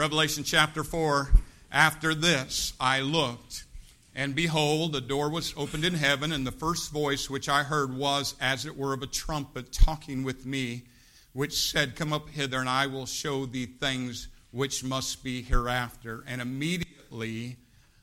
Revelation chapter 4, after this I looked, and behold, a door was opened in heaven, and the first voice which I heard was as it were of a trumpet talking with me, which said, Come up hither, and I will show thee things which must be hereafter. And immediately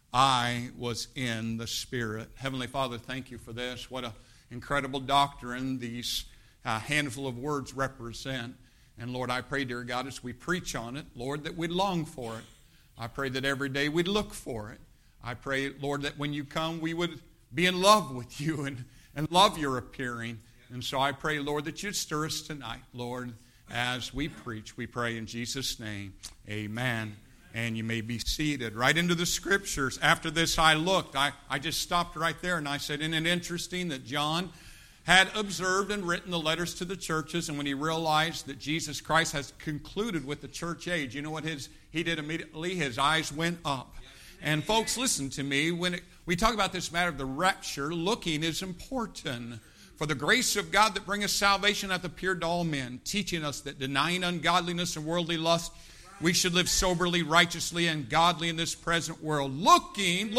I was in the Spirit. Heavenly Father, thank you for this. What an incredible doctrine these handful of words represent. And Lord, I pray, dear God, as we preach on it, Lord, that we'd long for it. I pray that every day we'd look for it. I pray, Lord, that when you come, we would be in love with you and love your appearing. And so I pray, Lord, that you'd stir us tonight, Lord, as we preach. We pray in Jesus' name. Amen. And you may be seated. Right into the Scriptures. After this I looked. I just stopped right there and I said, isn't it interesting that John had observed and written the letters to the churches, and when he realized that Jesus Christ has concluded with the church age, you know what he did immediately? His eyes went up. And folks, listen to me. When we talk about this matter of the rapture, looking is important. For the grace of God that bringeth salvation hath appeared to all men, teaching us that denying ungodliness and worldly lust, we should live soberly, righteously, and godly in this present world. Looking,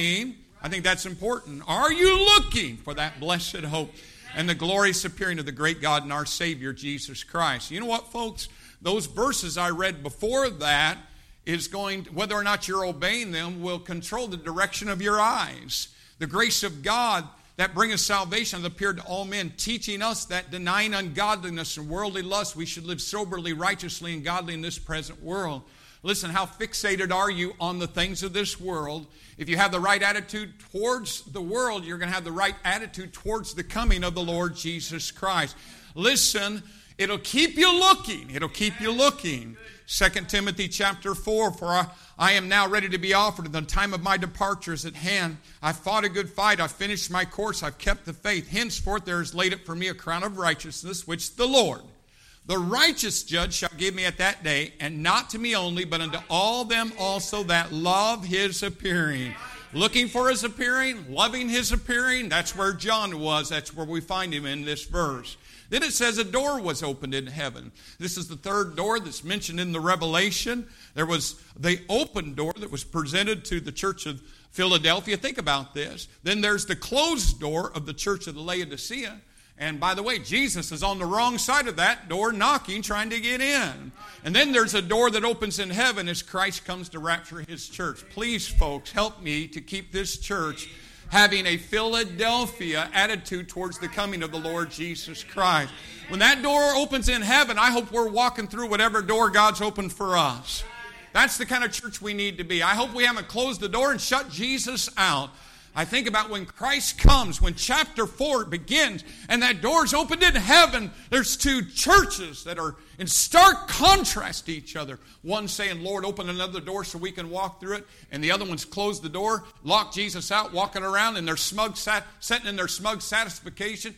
I think that's important. Are you looking for that blessed hope and the glorious appearing of the great God and our Savior, Jesus Christ? You know what, folks? Those verses I read before that is going, whether or not you're obeying them, will control the direction of your eyes. The grace of God that bringeth salvation hath appeared to all men, teaching us that denying ungodliness and worldly lust, we should live soberly, righteously, and godly in this present world. Listen, how fixated are you on the things of this world? If you have the right attitude towards the world, you're going to have the right attitude towards the coming of the Lord Jesus Christ. Listen, it'll keep you looking. It'll keep you looking. 2 Timothy chapter 4, For I am now ready to be offered, and the time of my departure is at hand. I've fought a good fight. I've finished my course. I've kept the faith. Henceforth there is laid up for me a crown of righteousness, which the Lord, the righteous judge, shall give me at that day, and not to me only, but unto all them also that love his appearing. Looking for his appearing, loving his appearing, that's where John was. That's where we find him in this verse. Then it says a door was opened in heaven. This is the third door that's mentioned in the Revelation. There was the open door that was presented to the church of Philadelphia. Think about this. Then there's the closed door of the church of the Laodicea. And by the way, Jesus is on the wrong side of that door knocking, trying to get in. And then there's a door that opens in heaven as Christ comes to rapture his church. Please, folks, help me to keep this church having a Philadelphia attitude towards the coming of the Lord Jesus Christ. When that door opens in heaven, I hope we're walking through whatever door God's opened for us. That's the kind of church we need to be. I hope we haven't closed the door and shut Jesus out. I think about when Christ comes, when chapter 4 begins, and that door's opened in heaven. There's two churches that are in stark contrast to each other. One saying, Lord, open another door so we can walk through it. And the other one's closed the door, locked Jesus out, walking around in their sitting in their smug satisfaction,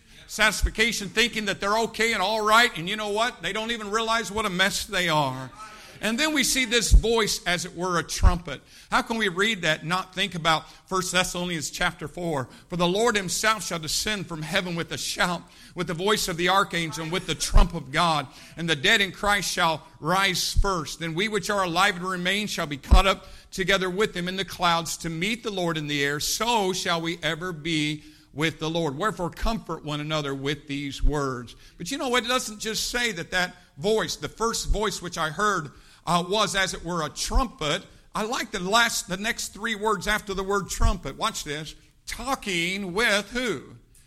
thinking that they're okay and all right. And you know what? They don't even realize what a mess they are. And then we see this voice as it were a trumpet. How can we read that and not think about 1 Thessalonians chapter 4? For the Lord himself shall descend from heaven with a shout, with the voice of the archangel, and with the trump of God. And the dead in Christ shall rise first. Then we which are alive and remain shall be caught up together with him in the clouds to meet the Lord in the air. So shall we ever be with the Lord. Wherefore comfort one another with these words. But you know what? It doesn't just say that voice, the first voice which I heard, was as it were a trumpet. I like the next three words after the word trumpet. Watch this. Talking with who?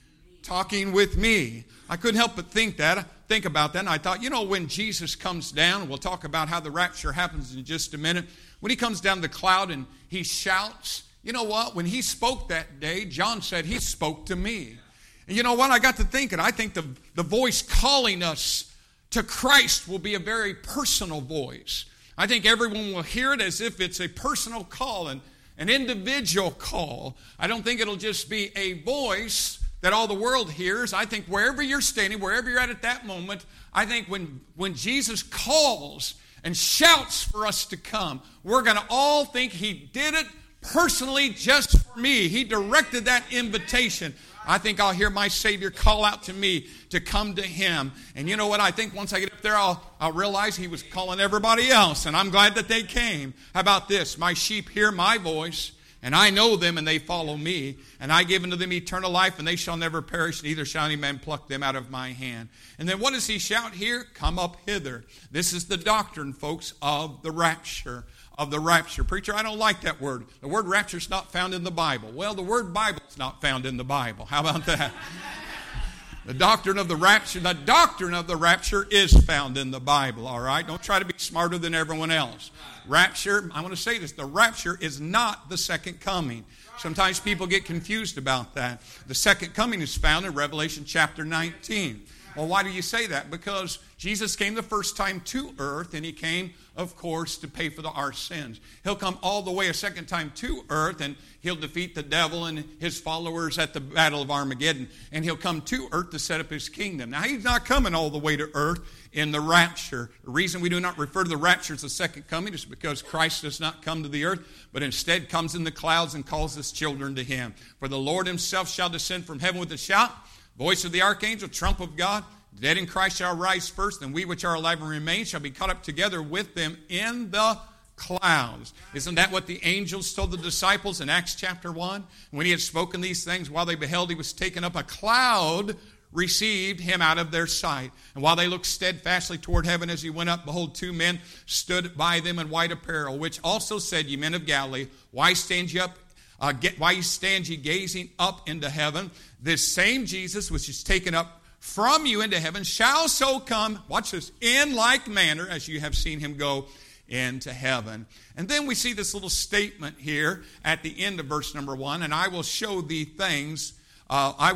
Talking with me. I couldn't help but think about that. And I thought, when Jesus comes down, we'll talk about how the rapture happens in just a minute. When he comes down the cloud and he shouts, you know what? When he spoke that day, John said he spoke to me. And you know what? I got to thinking, I think the voice calling us to Christ will be a very personal voice. I think everyone will hear it as if it's a personal call, an individual call. I don't think it'll just be a voice that all the world hears. I think wherever you're standing, wherever you're at that moment, I think when Jesus calls and shouts for us to come, we're going to all think he did it personally just for me. He directed that invitation. I think I'll hear my Savior call out to me to come to Him. And you know what? I think once I get up there, I'll realize He was calling everybody else. And I'm glad that they came. How about this? My sheep hear my voice, and I know them, and they follow me. And I give unto them eternal life, and they shall never perish, neither shall any man pluck them out of my hand. And then what does He shout here? Come up hither. This is the doctrine, folks, of the rapture. Of the rapture. Preacher, I don't like that word. The word rapture is not found in the Bible. Well, the word Bible is not found in the Bible. How about that? The doctrine of the rapture is found in the Bible, all right? Don't try to be smarter than everyone else. Rapture, I want to say this, the rapture is not the second coming. Sometimes people get confused about that. The second coming is found in Revelation chapter 19. Well, why do you say that? Because Jesus came the first time to earth, and He came, of course, to pay for our sins. He'll come all the way a second time to earth, and He'll defeat the devil and his followers at the Battle of Armageddon. And He'll come to earth to set up His kingdom. Now, He's not coming all the way to earth in the rapture. The reason we do not refer to the rapture as the second coming is because Christ does not come to the earth, but instead comes in the clouds and calls His children to Him. For the Lord Himself shall descend from heaven with a shout, voice of the archangel, trump of God. The dead in Christ shall rise first, and we which are alive and remain shall be caught up together with them in the clouds. Isn't that what the angels told the disciples in Acts chapter 1? When He had spoken these things, while they beheld, He was taken up, a cloud received Him out of their sight. And while they looked steadfastly toward heaven as He went up, behold, two men stood by them in white apparel, which also said, Ye men of Galilee, why stand ye gazing up into heaven? This same Jesus which is taken up from you into heaven shall so come, watch this, in like manner as you have seen Him go into heaven. And then we see this little statement here at the end of verse number 1, and I will show thee things, let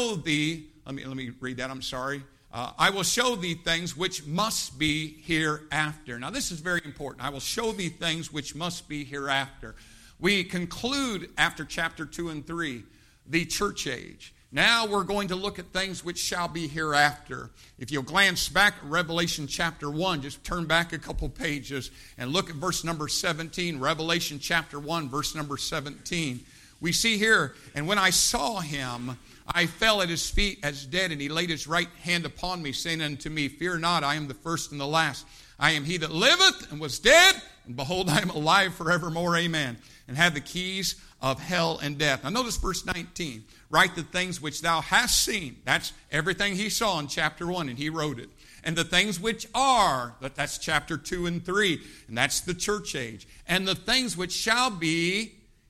me read that, I'm sorry. I will show thee things which must be hereafter. Now this is very important. I will show thee things which must be hereafter. We conclude after chapter 2 and 3, the church age. Now we're going to look at things which shall be hereafter. If you'll glance back at Revelation chapter 1, just turn back a couple pages and look at verse number 17. Revelation chapter 1, verse number 17. We see here, and when I saw Him, I fell at His feet as dead, and He laid His right hand upon me, saying unto me, Fear not, I am the first and the last. I am He that liveth and was dead, and behold, I am alive forevermore, amen, and have the keys of hell and death. Now notice verse 19. Write the things which thou hast seen. That's everything He saw in chapter 1, and He wrote it. And the things which are, that's chapter 2 and 3, and that's the church age. And the things which shall be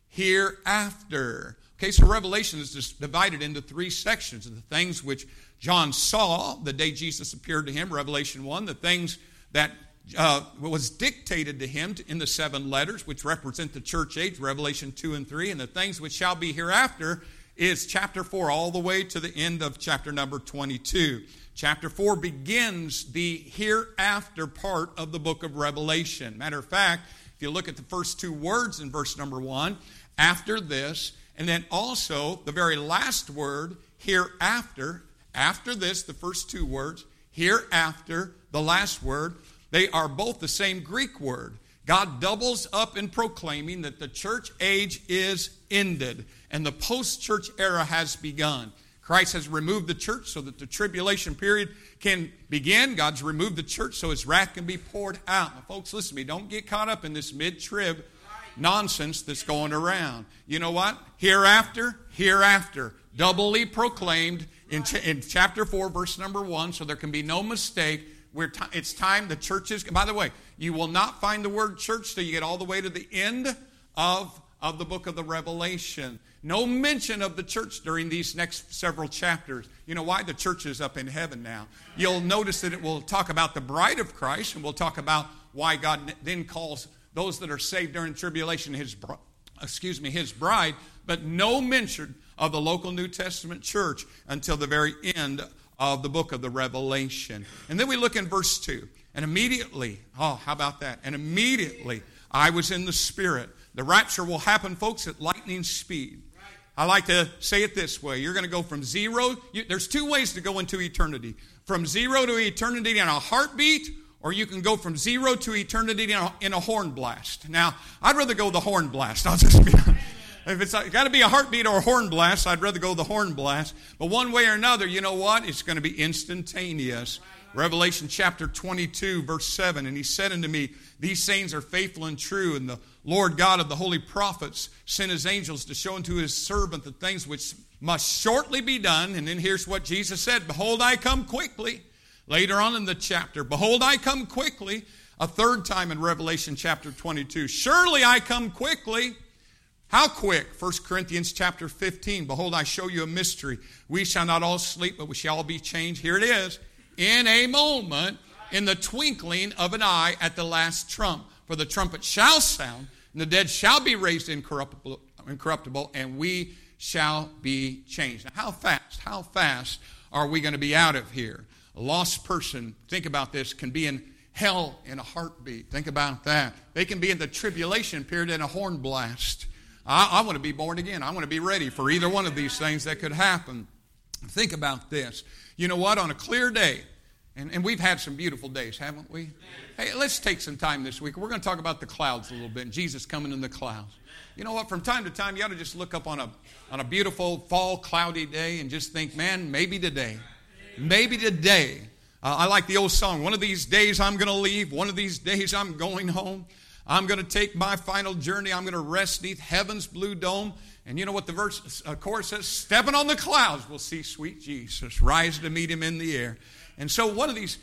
hereafter. Okay, so Revelation is just divided into 3 sections. The things which John saw the day Jesus appeared to him, Revelation 1. The things that was dictated to him in the 7 letters, which represent the church age, Revelation 2 and 3. And the things which shall be hereafter is chapter 4 all the way to the end of chapter number 22. Chapter 4 begins the hereafter part of the book of Revelation. Matter of fact, if you look at the first 2 words in verse number 1, after this, and then also the very last word, hereafter, after this, the first 2 words, hereafter, the last word, they are both the same Greek word. God doubles up in proclaiming that the church age is ended and the post-church era has begun. Christ has removed the church so that the tribulation period can begin. God's removed the church so His wrath can be poured out. Now, folks, listen to me. Don't get caught up in this mid-trib nonsense that's going around. You know what? Hereafter, doubly proclaimed in chapter 4, verse number 1, so there can be no mistake. It's time the churches. By the way, you will not find the word church till you get all the way to the end of the book of the Revelation. No mention of the church during these next several chapters. You know why? The church is up in heaven now. You'll notice that it will talk about the bride of Christ, and we'll talk about why God then calls those that are saved during tribulation His bride, but no mention of the local New Testament church until the very end of the book of the Revelation. And then we look in verse 2. And immediately, how about that? And immediately I was in the Spirit. The rapture will happen, folks, at lightning speed. I like to say it this way. You're going to go from zero. There's 2 ways to go into eternity. From 0 to eternity in a heartbeat, or you can go from 0 to eternity in a horn blast. Now, I'd rather go the horn blast. I'll just be honest. If it's got to be a heartbeat or a horn blast, I'd rather go the horn blast. But one way or another, you know what? It's going to be instantaneous. Revelation chapter 22, verse 7, and he said unto me, these sayings are faithful and true, and the Lord God of the holy prophets sent his angels to show unto his servant the things which must shortly be done. And then here's what Jesus said, behold, I come quickly. Later on in the chapter, behold, I come quickly. A third time in Revelation chapter 22, surely I come quickly. How quick? 1 Corinthians chapter 15, behold, I show you a mystery. We shall not all sleep, but we shall all be changed. Here it is. In a moment, in the twinkling of an eye at the last trump. For the trumpet shall sound, and the dead shall be raised incorruptible, and we shall be changed. Now, how fast are we going to be out of here? A lost person, think about this, can be in hell in a heartbeat. Think about that. They can be in the tribulation period in a horn blast. I want to be born again. I want to be ready for either one of these things that could happen. Think about this. You know what? On a clear day, and we've had some beautiful days, haven't we? Hey, let's take some time this week. We're going to talk about the clouds a little bit, and Jesus coming in the clouds. You know what? From time to time, you ought to just look up on a beautiful fall cloudy day and just think, man, maybe today. Maybe today. I like the old song, one of these days I'm going to leave. One of these days I'm going home. I'm going to take my final journey. I'm going to rest beneath heaven's blue dome. And you know what the chorus says? Stepping on the clouds, we'll see sweet Jesus rise to meet him in the air. And so one of these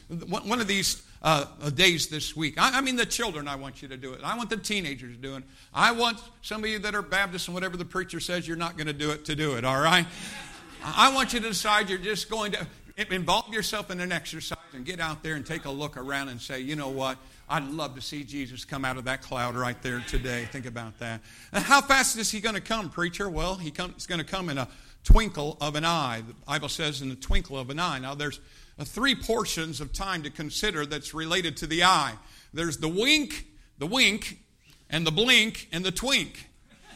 days this week, I mean the children, I want you to do it. I want the teenagers to do it. I want some of you that are Baptists and whatever the preacher says you're not going to do it, all right? I want you to decide you're just going to involve yourself in an exercise and get out there and take a look around and say, you know what? I'd love to see Jesus come out of that cloud right there today. Think about that. And how fast is he going to come, preacher? Well, he's going to come in a twinkle of an eye. The Bible says in the twinkle of an eye. Now, there's three portions of time to consider that's related to the eye. There's the wink, and the blink, and the twink.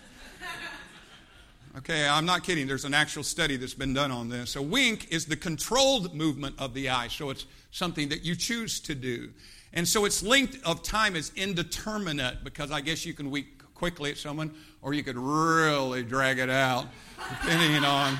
Okay, I'm not kidding. There's an actual study that's been done on this. A wink is the controlled movement of the eye, so it's something that you choose to do. And so its length of time is indeterminate, because I guess you can wink quickly at someone, or you could really drag it out, depending on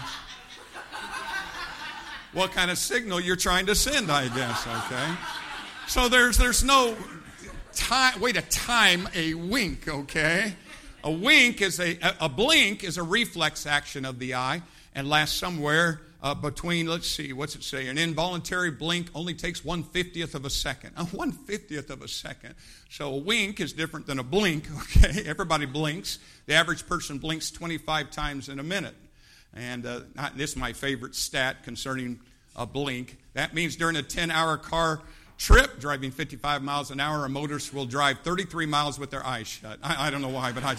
what kind of signal you're trying to send, I guess, okay? So there's no way to time a wink, okay? A wink is a blink is a reflex action of the eye and lasts somewhere between, let's see, what's it say? An involuntary blink only takes 1/50th of a second. 1/50th of a second. So a wink is different than a blink, okay? Everybody blinks. The average person blinks 25 times in a minute. And this is my favorite stat concerning a blink. That means during a 10-hour car trip, driving 55 miles an hour, a motorist will drive 33 miles with their eyes shut. I don't know why, but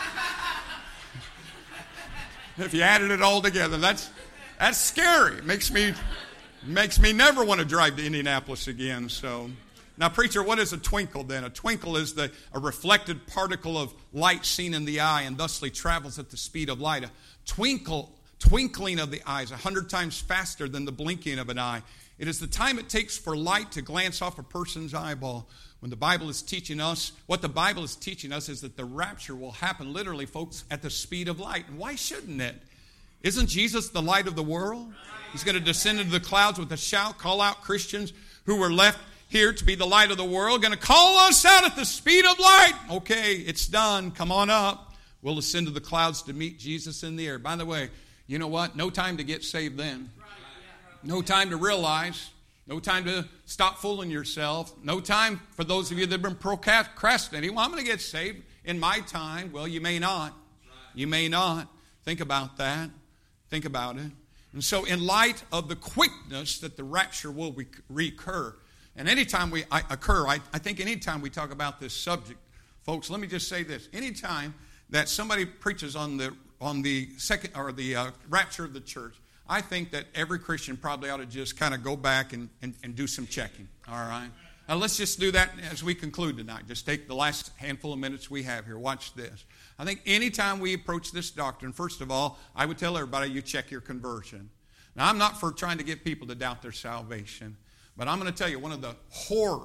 if you added it all together, that's scary. It makes me never want to drive to Indianapolis again. So, now, preacher, what is a twinkle then? A twinkle is a reflected particle of light seen in the eye and thusly travels at the speed of light. A twinkling of the eye is 100 times faster than the blinking of an eye. It is the time it takes for light to glance off a person's eyeball. When the Bible is teaching us, what the Bible is teaching us is that the rapture will happen literally, folks, at the speed of light. And why shouldn't it? Isn't Jesus the light of the world? He's going to descend into the clouds with a shout, call out Christians who were left here to be the light of the world, going to call us out at the speed of light. Okay, it's done. Come on up. We'll ascend to the clouds to meet Jesus in the air. By the way, you know what? No time to get saved then. No time to realize. No time to stop fooling yourself. No time for those of you that have been procrastinating. Well, I'm going to get saved in my time. Well, you may not. You may not. Think about that. Think about it. And so in light of the quickness that the rapture will recur, and anytime I think anytime we talk about this subject, folks, let me just say this. Anytime that somebody preaches on the second or the rapture of the church, I think that every Christian probably ought to just kind of go back and do some checking, all right? Now, let's just do that as we conclude tonight. Just take the last handful of minutes we have here. Watch this. I think anytime we approach this doctrine, first of all, I would tell everybody you check your conversion. Now, I'm not for trying to get people to doubt their salvation, but I'm going to tell you one of the horrors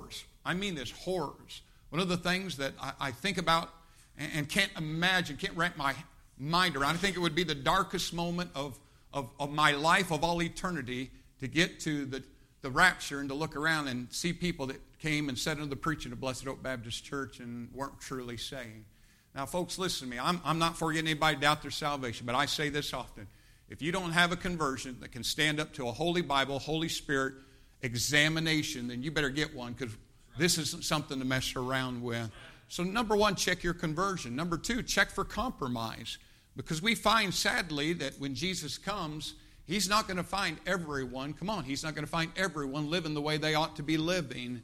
I mean this, horrors. One of the things that I think about and can't imagine, can't wrap my mind around. I think it would be the darkest moment of my life, of all eternity, to get to the rapture and to look around and see people that came and sat under the preaching of Blessed Oak Baptist Church and weren't truly saved. Now, folks, listen to me. I'm not for getting anybody to doubt their salvation, but I say this often. If you don't have a conversion that can stand up to a Holy Bible, Holy Spirit examination, then you better get one, because this isn't something to mess around with. So number one, check your conversion. Number two, check for compromise. Because we find, sadly, that when Jesus comes, He's not going to find everyone, He's not going to find everyone living the way they ought to be living.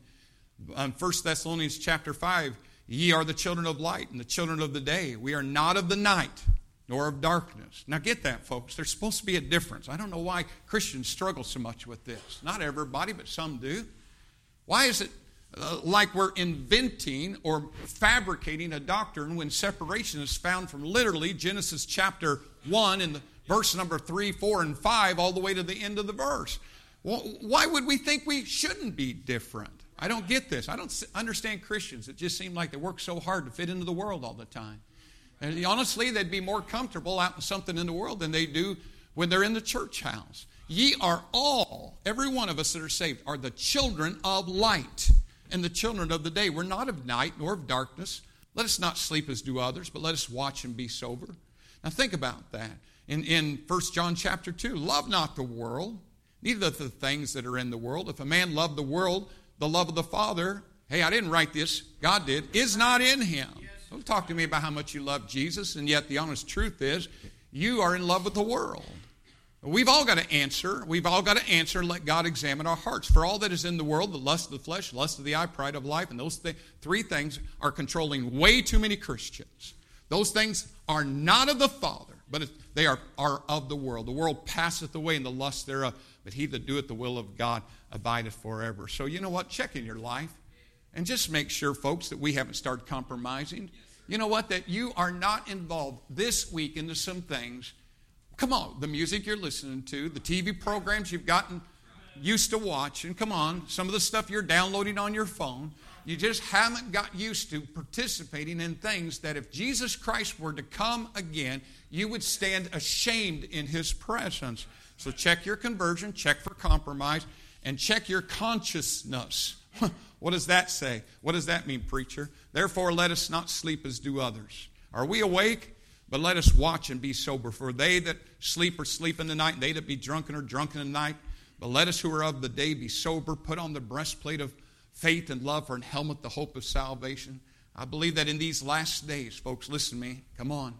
On 1 Thessalonians chapter 5, ye are the children of light and the children of the day. We are not of the night, nor of darkness. Now get that, folks. There's supposed to be a difference. I don't know why Christians struggle so much with this. Not everybody, but some do. Why is it like we're inventing or fabricating a doctrine when separation is found from literally Genesis chapter 1 and the verse number 3, 4, and 5 all the way to the end of the verse? Well, why would we think we shouldn't be different? I don't get this. I don't understand Christians that just seem like they work so hard to fit into the world all the time. And honestly, they'd be more comfortable out in something in the world than they do when they're in the church house. Ye are all, every one of us that are saved, are the children of light and the children of the day. We're not of night nor of darkness. Let us not sleep as do others, but let us watch and be sober. Now think about that. In 1 John chapter 2, love not the world, neither the things that are in the world. If a man love the world, the love of the Father, hey, I didn't write this, God did, is not in him. Don't talk to me about how much you love Jesus, and yet the honest truth is you are in love with the world. We've all got to answer. We've all got to answer and let God examine our hearts. For all that is in the world, the lust of the flesh, lust of the eye, pride of life, and those three things are controlling way too many Christians. Those things are not of the Father, but they are of the world. The world passeth away in the lust thereof, but he that doeth the will of God abideth forever. So you know what? Check in your life and just make sure, folks, that we haven't started compromising. You know what? That you are not involved this week into some things. Come on, the music you're listening to, the TV programs you've gotten used to watching, come on, some of the stuff you're downloading on your phone. You just haven't got used to participating in things that if Jesus Christ were to come again, you would stand ashamed in his presence. So check your conversion, check for compromise, and check your consciousness. What does that say? What does that mean, preacher? Therefore, let us not sleep as do others. Are we awake? But let us watch and be sober. For they that sleep in the night, and they that be drunken are drunken in the night. But let us who are of the day be sober, put on the breastplate of faith and love, for an helmet the hope of salvation. I believe that in these last days, folks, listen to me, come on.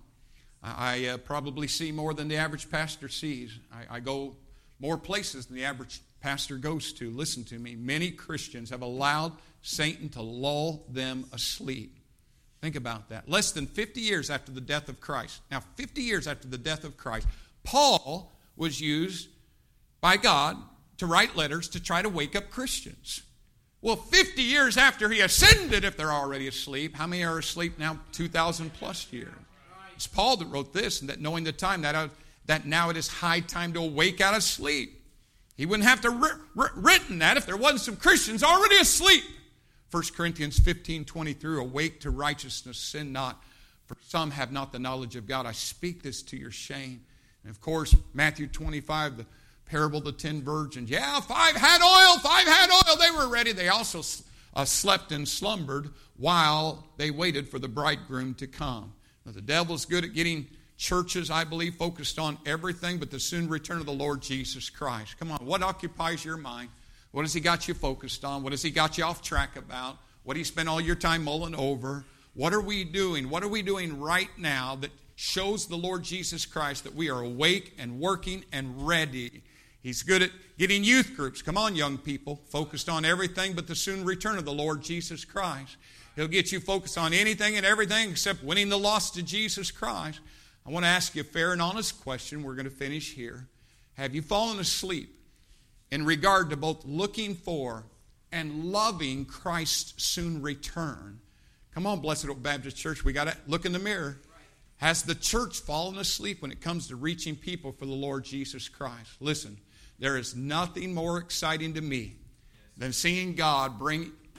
I probably see more than the average pastor sees. I go more places than the average pastor goes to. Listen to me. Many Christians have allowed Satan to lull them asleep. Think about that. Less than 50 years after the death of Christ. Now, 50 years after the death of Christ, Paul was used by God to write letters to try to wake up Christians. Well, 50 years after he ascended, if they're already asleep, how many are asleep now? 2,000 plus years. It's Paul that wrote this, and that knowing the time, that now it is high time to awake out of sleep. He wouldn't have to written that if there wasn't some Christians already asleep. 1 Corinthians 15:23, awake to righteousness, sin not, for some have not the knowledge of God. I speak this to your shame. And of course, Matthew 25, the parable of the 10 virgins. Yeah, 5 had oil, they were ready. They also slept and slumbered while they waited for the bridegroom to come. Now, the devil's good at getting churches, I believe, focused on everything but the soon return of the Lord Jesus Christ. Come on, what occupies your mind? What has he got you focused on? What has he got you off track about? What do you spend all your time mulling over? What are we doing? What are we doing right now that shows the Lord Jesus Christ that we are awake and working and ready? He's good at getting youth groups. Come on, young people, focused on everything but the soon return of the Lord Jesus Christ. He'll get you focused on anything and everything except winning the lost to Jesus Christ. I want to ask you a fair and honest question. We're going to finish here. Have you fallen asleep in regard to both looking for and loving Christ's soon return? Come on, Blessed Oak Baptist Church, we got to look in the mirror. Has the church fallen asleep when it comes to reaching people for the Lord Jesus Christ? Listen, there is nothing more exciting to me than seeing God bring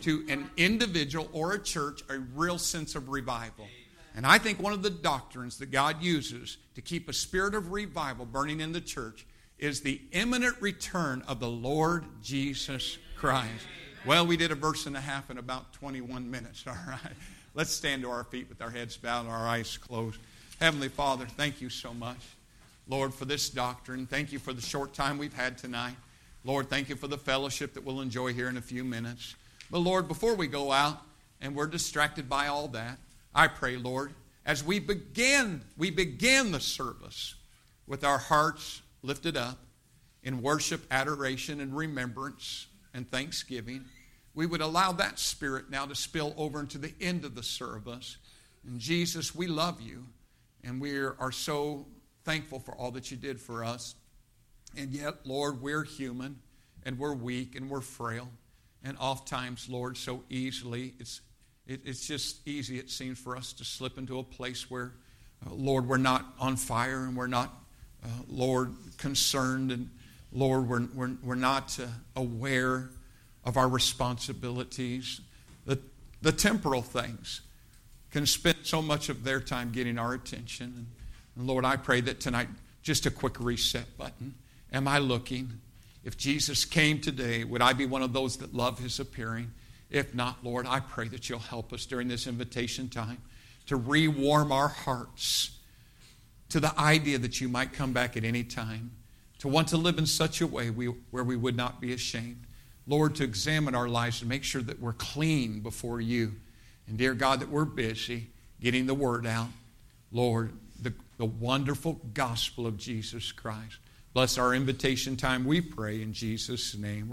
to an individual or a church a real sense of revival. And I think one of the doctrines that God uses to keep a spirit of revival burning in the church is the imminent return of the Lord Jesus Christ. Well, we did a verse and a half in about 21 minutes, all right? Let's stand to our feet with our heads bowed and our eyes closed. Heavenly Father, thank you so much, Lord, for this doctrine. Thank you for the short time we've had tonight. Lord, thank you for the fellowship that we'll enjoy here in a few minutes. But Lord, before we go out and we're distracted by all that, I pray, Lord, as we begin the service with our hearts lifted up in worship, adoration, and remembrance and thanksgiving, we would allow that spirit now to spill over into the end of the service. And Jesus, we love you, and we are so thankful for all that you did for us. And yet, Lord, we're human, and we're weak, and we're frail. And oftentimes, Lord, so easily, it's just easy, it seems, for us to slip into a place where, Lord, we're not on fire, and we're not, Lord, concerned, and Lord, we're not aware of our responsibilities. The temporal things can spend so much of their time getting our attention. And Lord, I pray that tonight, just a quick reset button. Am I looking? If Jesus came today, would I be one of those that love his appearing? If not, Lord, I pray that you'll help us during this invitation time to re-warm our hearts to the idea that you might come back at any time, to want to live in such a way where we would not be ashamed. Lord, to examine our lives and make sure that we're clean before you. And dear God, that we're busy getting the word out. Lord, the wonderful gospel of Jesus Christ. Bless our invitation time, we pray in Jesus' name.